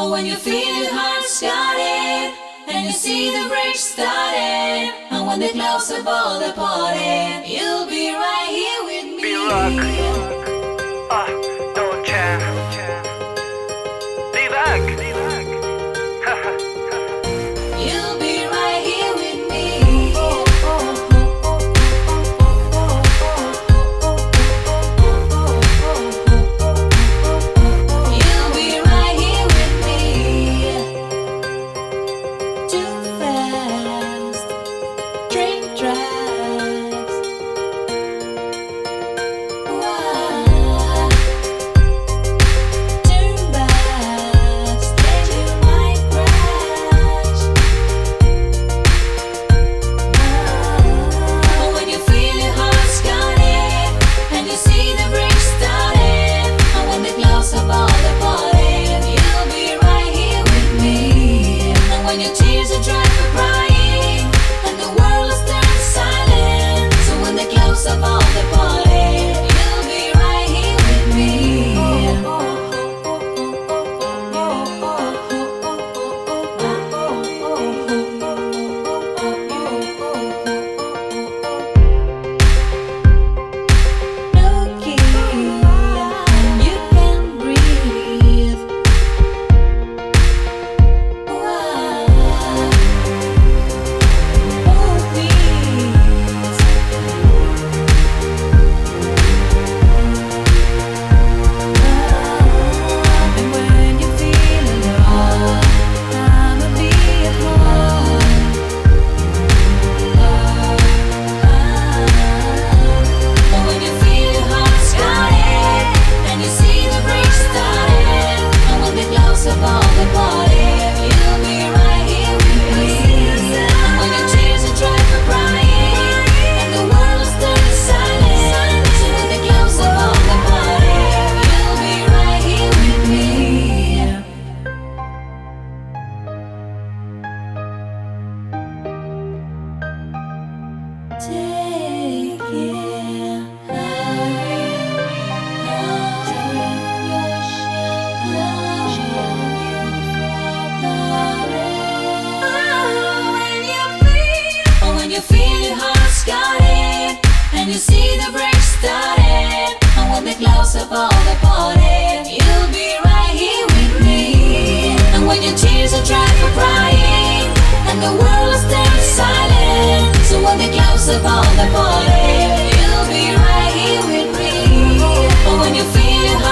When you feel your heart starting and you see the bridge starting, and when they close up all the party, you'll be right here with me. Be rock, don't jam. Be back. You'll be right here with me. You'll be right here with me. Too fast, train tracks. Why? Turn back, stage you might crash. But when you feel your heart scanning and you see the bridge starting, and when they close up all the party, you'll be right here with me. And when your tears are dry for crying and the world is turned silent, so when they close up all the party, you'll be right here with me. Looking, you can breathe. Why? Oh, please. And when you feel alone, I'ma be at home. But when you feel your heart starting and you see the bridge starting, and when they close up all the party, you'll be right here with me. And when your tears are dry for crying and the world is turned silent, so when they close up all the party, you'll be right here with me. Take care. When you feel your heart starting and you see the bridge starting, and when they close up all the party, you'll be right here with me. And when your tears are dry for crying and the world is turned silent, so when they close up all the party, you'll be right here with me. But when you feel your heart